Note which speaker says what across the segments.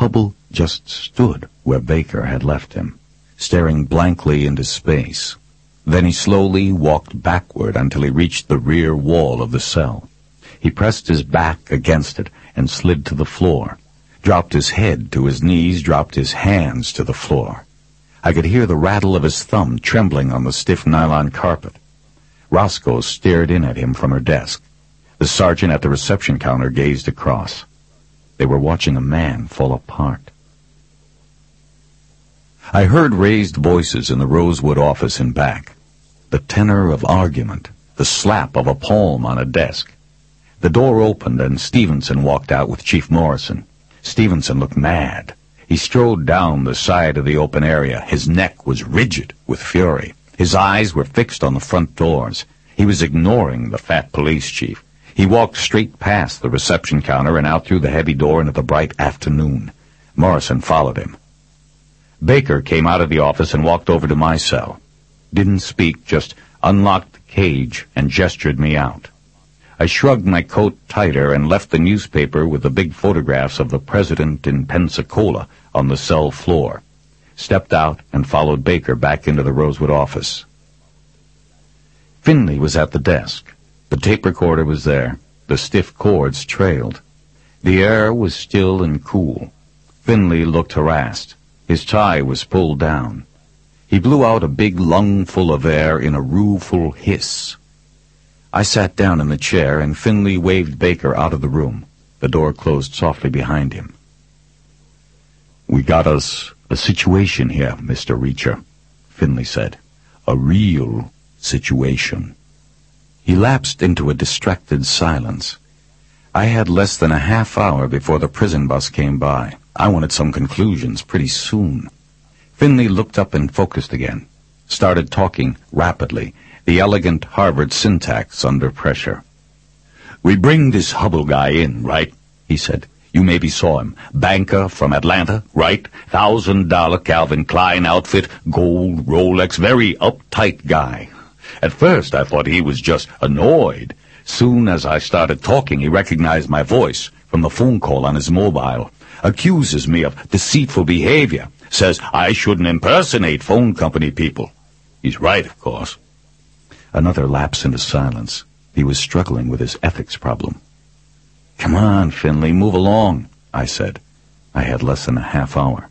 Speaker 1: Hubble just stood where Baker had left him, staring blankly into space. Then he slowly walked backward until he reached the rear wall of the cell. He pressed his back against it and slid to the floor, dropped his head to his knees, dropped his hands to the floor. I could hear the rattle of his thumb trembling on the stiff nylon carpet. Roscoe stared in at him from her desk. The sergeant at the reception counter gazed across. They were watching a man fall apart. I heard raised voices in the Rosewood office in back, the tenor of argument, the slap of a palm on a desk. The door opened and Stevenson walked out with Chief Morrison. Stevenson looked mad. He strode down the side of the open area. His neck was rigid with fury. His eyes were fixed on the front doors. He was ignoring the fat police chief. He walked straight past the reception counter and out through the heavy door into the bright afternoon. Morrison followed him. Baker came out of the office and walked over to my cell. Didn't speak, just unlocked the cage and gestured me out. I shrugged my coat tighter and left the newspaper with the big photographs of the president in Pensacola on the cell floor. Stepped out and followed Baker back into the Rosewood office. Finley was at the desk. The tape recorder was there. The stiff cords trailed. The air was still and cool. Finley looked harassed. His tie was pulled down. He blew out a big lungful of air in a rueful hiss. I sat down in the chair, and Finley waved Baker out of the room. The door closed softly behind him. "We got us a situation here, Mr. Reacher," Finley said. "A real situation." He lapsed into a distracted silence. I had less than a half hour before the prison bus came by. I wanted some conclusions pretty soon. Finley looked up and focused again, started talking rapidly, the elegant Harvard syntax under pressure. "We bring this Hubble guy in, right?" he said. "You maybe saw him. Banker from Atlanta, right? $1,000 Calvin Klein outfit, gold Rolex, very uptight guy. At first I thought he was just annoyed. Soon as I started talking, he recognized my voice from the phone call on his mobile. Accuses me of deceitful behavior. Says I shouldn't impersonate phone company people. He's right, of course." Another lapse into silence. He was struggling with his ethics problem. "Come on, Finley, move along," I said. I had less than a half hour.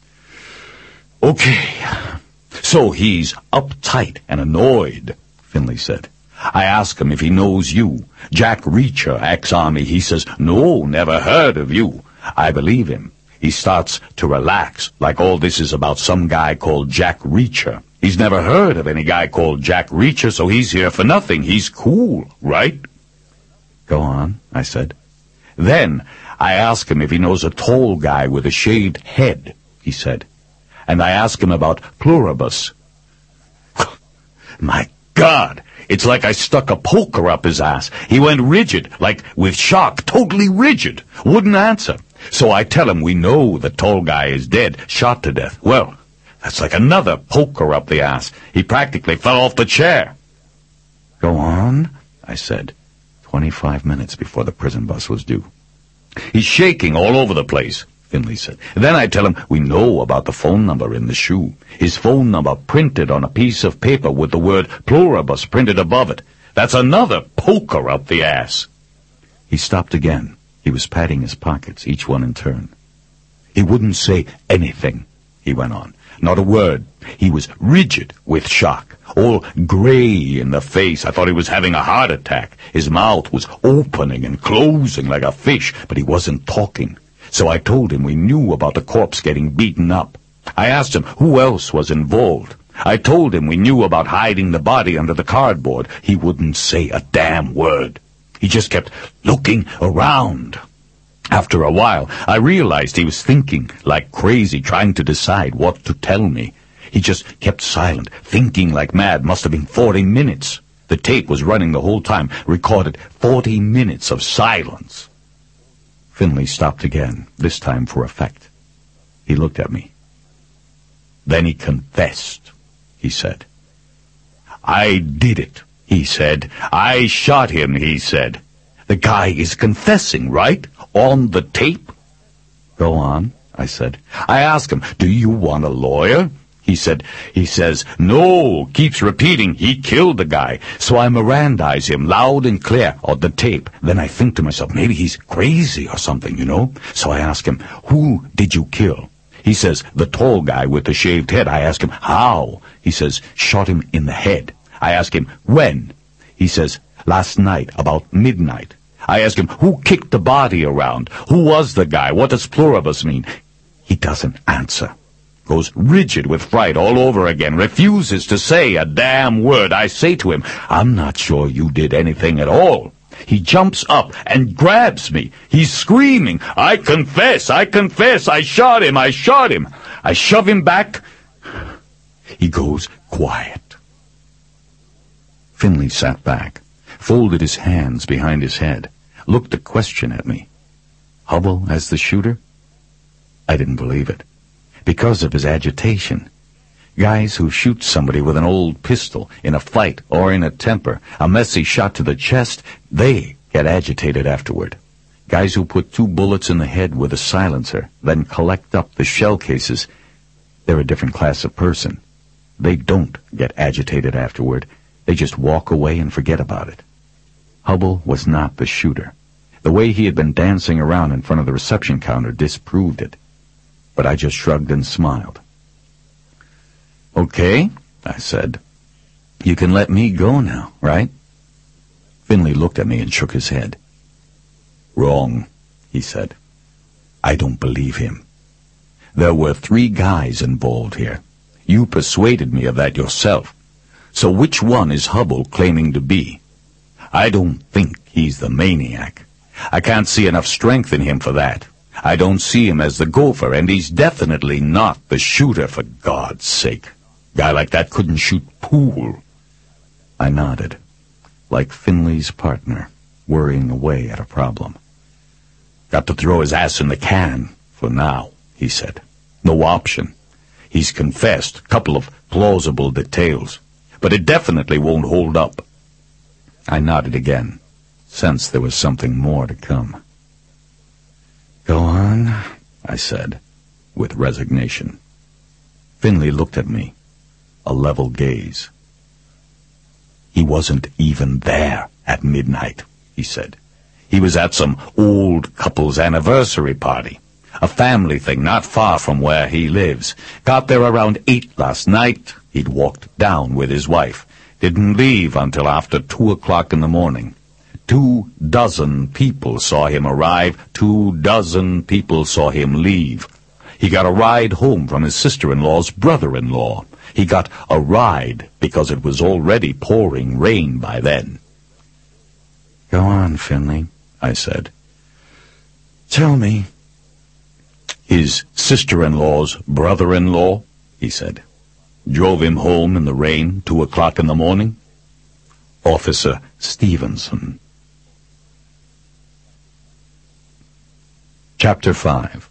Speaker 1: "Okay. So he's uptight and annoyed," Finley said. "I ask him if he knows you. Jack Reacher, ex-Army. He says, 'No, never heard of you.' I believe him. He starts to relax, like all this is about some guy called Jack Reacher. He's never heard of any guy called Jack Reacher, so he's here for nothing. He's cool, right?" "Go on," I said. "Then I ask him if he knows a tall guy with a shaved head," he said. "And I ask him about Pluribus." My God, it's like I stuck a poker up his ass. He went rigid, like with shock, totally rigid. Wouldn't answer. So I tell him we know the tall guy is dead, shot to death. Well, that's like another poker up the ass. He practically fell off the chair. "Go on," I said, 25 minutes before the prison bus was due. "He's shaking all over the place," Finley said. "Then I tell him we know about the phone number in the shoe. His phone number printed on a piece of paper with the word Pluribus printed above it. That's another poker up the ass." He stopped again. He was patting his pockets, each one in turn. "He wouldn't say anything," he went on. "Not a word. He was rigid with shock, all gray in the face. I thought he was having a heart attack. His mouth was opening and closing like a fish, but he wasn't talking. So I told him we knew about the corpse getting beaten up. I asked him who else was involved. I told him we knew about hiding the body under the cardboard. He wouldn't say a damn word. He just kept looking around. After a while, I realized he was thinking like crazy, trying to decide what to tell me. He just kept silent, thinking like mad. Must have been 40 minutes. The tape was running the whole time, recorded 40 minutes of silence. Finley stopped again, this time for effect. He looked at me. "Then he confessed," he said. "I did it," he said. "I shot him," he said. "The guy is confessing, right? On the tape?" "Go on," I said. I asked him, do you want a lawyer? He says, no, keeps repeating, he killed the guy. So I Mirandize him loud and clear on the tape. Then I think to myself, maybe he's crazy or something, you know? So I ask him, who did you kill? He says, the tall guy with the shaved head. I ask him, how? He says, shot him in the head. I ask him, when? He says, last night, about midnight. I ask him, who kicked the body around? Who was the guy? What does pluribus mean? He doesn't answer. Goes rigid with fright all over again, refuses to say a damn word. I say to him, I'm not sure you did anything at all. He jumps up and grabs me. He's screaming, I confess, I shot him. I shove him back. He goes quiet. Finley sat back, folded his hands behind his head, looked a question at me. Hubbell as the shooter? I didn't believe it. Because of his agitation. Guys who shoot somebody with an old pistol in a fight or in a temper, a messy shot to the chest, they get agitated afterward. Guys who put 2 bullets in the head with a silencer, then collect up the shell cases, they're a different class of person. They don't get agitated afterward. They just walk away and forget about it. Hubbell was not the shooter. The way he had been dancing around in front of the reception counter disproved it. But I just shrugged and smiled. Okay, I said. You can let me go now, right? Finley looked at me and shook his head. Wrong, he said. I don't believe him. There were 3 guys involved here. You persuaded me of that yourself. So which one is Hubbell claiming to be? I don't think he's the maniac. I can't see enough strength in him for that. I don't see him as the gopher, and he's definitely not the shooter, for God's sake. Guy like that couldn't shoot pool. I nodded, like Finley's partner, worrying away at a problem. Got to throw his ass in the can, for now, he said. No option. He's confessed, couple of plausible details, but it definitely won't hold up. I nodded again, sensed there was something more to come. Go on, I said, with resignation. Finley looked at me, a level gaze. He wasn't even there at midnight, he said. He was at some old couple's anniversary party, a family thing not far from where he lives. Got there around 8 last night. He'd walked down with his wife. Didn't leave until after 2 o'clock in the morning. 24 people saw him arrive. 24 people saw him leave. He got a ride home from his sister-in-law's brother-in-law. He got a ride because it was already pouring rain by then. Go on, Finley, I said. Tell me. His sister-in-law's brother-in-law, he said. Drove him home in the rain, 2 o'clock in the morning. Officer Stevenson. Chapter 5.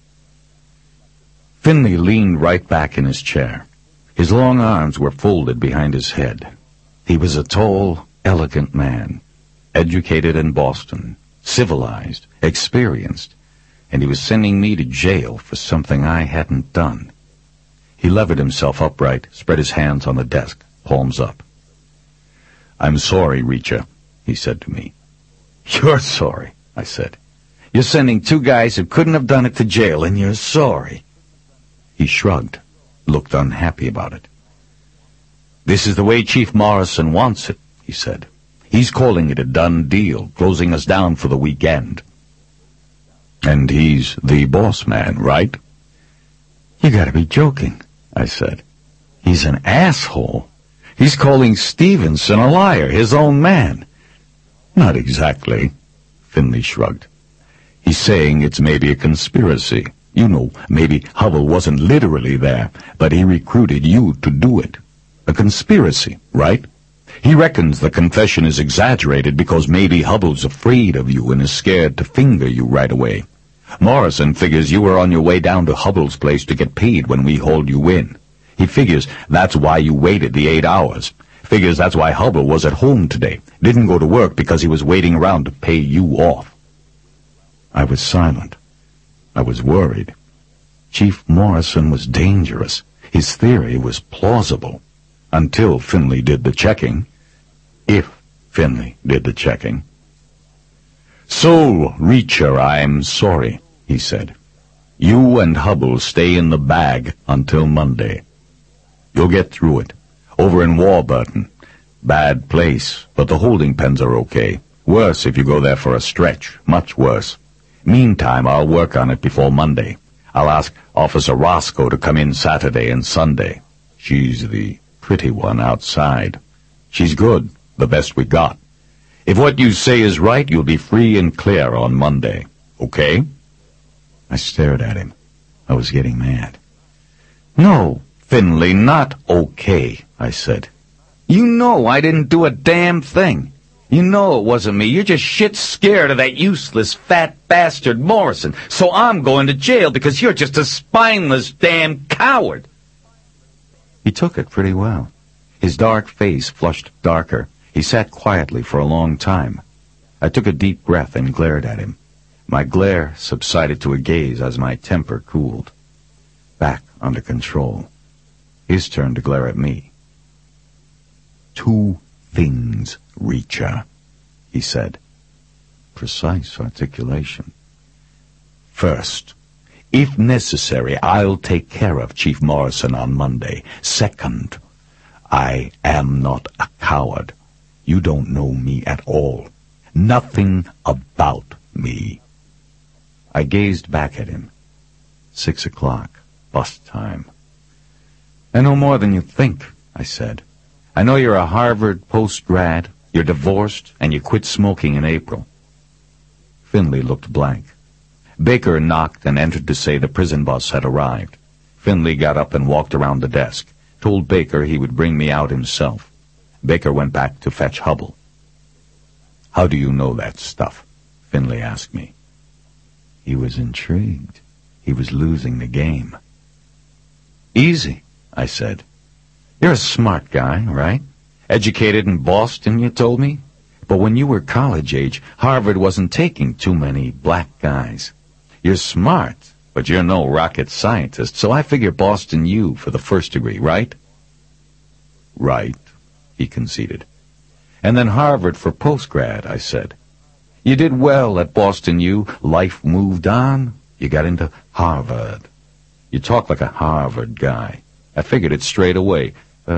Speaker 1: Finley leaned right back in his chair. His long arms were folded behind his head. He was a tall, elegant man, educated in Boston, civilized, experienced, and he was sending me to jail for something I hadn't done. He levered himself upright, spread his hands on the desk, palms up. I'm sorry, Reacher, he said to me. You're sorry, I said. You're sending 2 guys who couldn't have done it to jail, and you're sorry. He shrugged, looked unhappy about it. This is the way Chief Morrison wants it, he said. He's calling it a done deal, closing us down for the weekend. And he's the boss man, right? You gotta be joking, I said. He's an asshole. He's calling Stevenson a liar, his own man. Not exactly, Finley shrugged. He's saying it's maybe a conspiracy. You know, maybe Hubbell wasn't literally there, but he recruited you to do it. A conspiracy, right? He reckons the confession is exaggerated because maybe Hubbell's afraid of you and is scared to finger you right away. Morrison figures you were on your way down to Hubbell's place to get paid when we hauled you in. He figures that's why you waited the 8 hours. Figures that's why Hubbell was at home today. Didn't go to work because he was waiting around to pay you off. I was silent. I was worried. Chief Morrison was dangerous. His theory was plausible. Until Finley did the checking. If Finley did the checking. "So, Reacher, I'm sorry," he said. "You and Hubble stay in the bag until Monday. You'll get through it. Over in Warburton. Bad place, but the holding pens are okay. Worse if you go there for a stretch. Much worse. Meantime, I'll work on it before Monday. I'll ask Officer Roscoe to come in Saturday and Sunday. She's the pretty one outside. She's good, the best we got. If what you say is right, you'll be free and clear on Monday. Okay?" I stared at him. I was getting mad. "No, Finley, not okay," I said. "You know I didn't do a damn thing. You know it wasn't me. You're just shit scared of that useless fat bastard Morrison. So I'm going to jail because you're just a spineless damn coward." He took it pretty well. His dark face flushed darker. He sat quietly for a long time. I took a deep breath and glared at him. My glare subsided to a gaze as my temper cooled. Back under control. His turn to glare at me. "Two things, Reacher," he said. Precise articulation. "First, if necessary, I'll take care of Chief Morrison on Monday. Second, I am not a coward. You don't know me at all. Nothing about me." I gazed back at him. 6 o'clock, bus time. "I know more than you think," I said. "I know you're a Harvard post-grad, you're divorced, and you quit smoking in April." Finley looked blank. Baker knocked and entered to say the prison bus had arrived. Finley got up and walked around the desk, told Baker he would bring me out himself. Baker went back to fetch Hubble. "How do you know that stuff?" Finley asked me. He was intrigued. He was losing the game. "Easy," I said. "You're a smart guy, right? Educated in Boston, you told me? But when you were college age, Harvard wasn't taking too many black guys. You're smart, but you're no rocket scientist, so I figure Boston U for the first degree, right?" "Right," he conceded. "And then Harvard for postgrad," I said. "You did well at Boston U. Life moved on. You got into Harvard. You talk like a Harvard guy. I figured it straight away.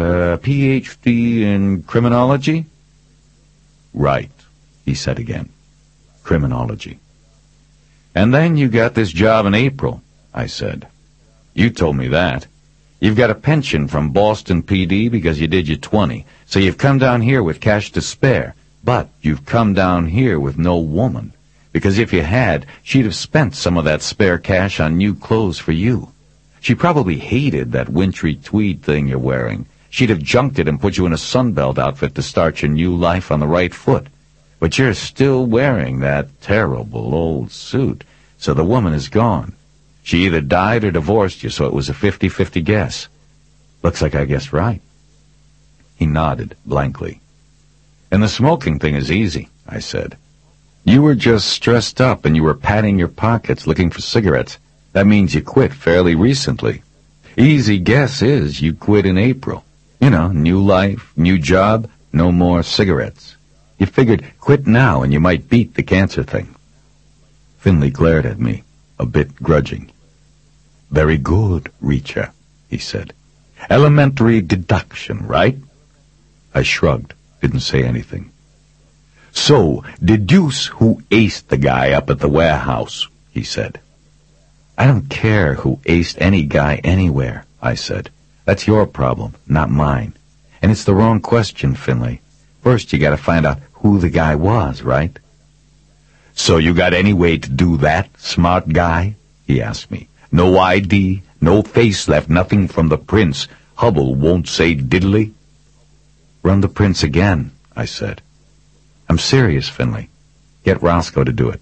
Speaker 1: Ph.D. in criminology?" "Right," he said again. "Criminology." "And then you got this job in April," I said. "You told me that. You've got a pension from Boston PD because you did your 20, so you've come down here with cash to spare. But you've come down here with no woman, because if you had, she'd have spent some of that spare cash on new clothes for you. She probably hated that wintry tweed thing you're wearing. She'd have junked it and put you in a Sunbelt outfit to start your new life on the right foot. But you're still wearing that terrible old suit, so the woman is gone. She either died or divorced you, so it was a 50-50 guess. Looks like I guessed right." He nodded blankly. "And the smoking thing is easy," I said. "You were just stressed up and you were patting your pockets looking for cigarettes. That means you quit fairly recently. Easy guess is you quit in April. You know, new life, new job, no more cigarettes. You figured quit now and you might beat the cancer thing." Finley glared at me, a bit grudging. "Very good, Reacher," he said. "Elementary deduction, right?" I shrugged, didn't say anything. "So, deduce who aced the guy up at the warehouse," he said. "I don't care who aced any guy anywhere," I said. "That's your problem, not mine. And it's the wrong question, Finley. First, you gotta find out who the guy was, right?" "So you got any way to do that, smart guy?" he asked me. "No ID, no face left, nothing from the prints. Hubble won't say diddly?" "Run the prints again," I said. "I'm serious, Finley. Get Roscoe to do it."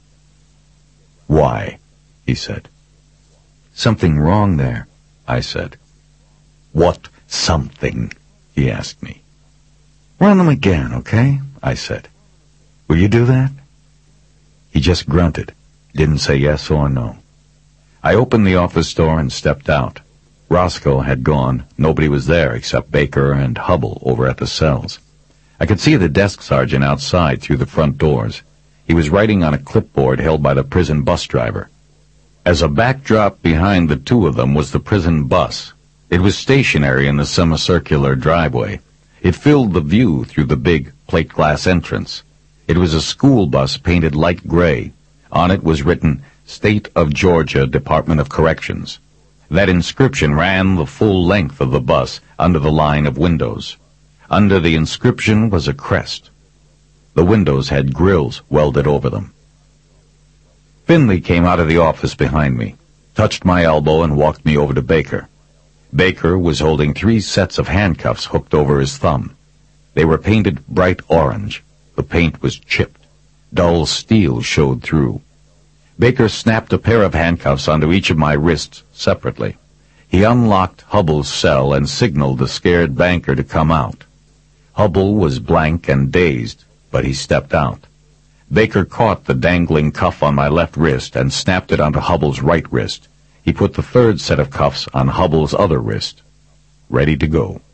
Speaker 1: "Why?" he said. "Something wrong there," I said. "What something?" he asked me. "Run them again, okay?" I said. "Will you do that?" He just grunted, didn't say yes or no. I opened the office door and stepped out. Roscoe had gone. Nobody was there except Baker and Hubble over at the cells. I could see the desk sergeant outside through the front doors. He was writing on a clipboard held by the prison bus driver. As a backdrop behind the two of them was the prison bus. It was stationary in the semicircular driveway. It filled the view through the big plate glass entrance. It was a school bus painted light gray. On it was written, State of Georgia Department of Corrections. That inscription ran the full length of the bus under the line of windows. Under the inscription was a crest. The windows had grills welded over them. Finley came out of the office behind me, touched my elbow, and walked me over to Baker. Baker was holding 3 sets of handcuffs hooked over his thumb. They were painted bright orange. The paint was chipped. Dull steel showed through. Baker snapped a pair of handcuffs onto each of my wrists separately. He unlocked Hubble's cell and signaled the scared banker to come out. Hubble was blank and dazed, but he stepped out. Baker caught the dangling cuff on my left wrist and snapped it onto Hubble's right wrist. He put the 3rd set of cuffs on Hubble's other wrist. Ready to go.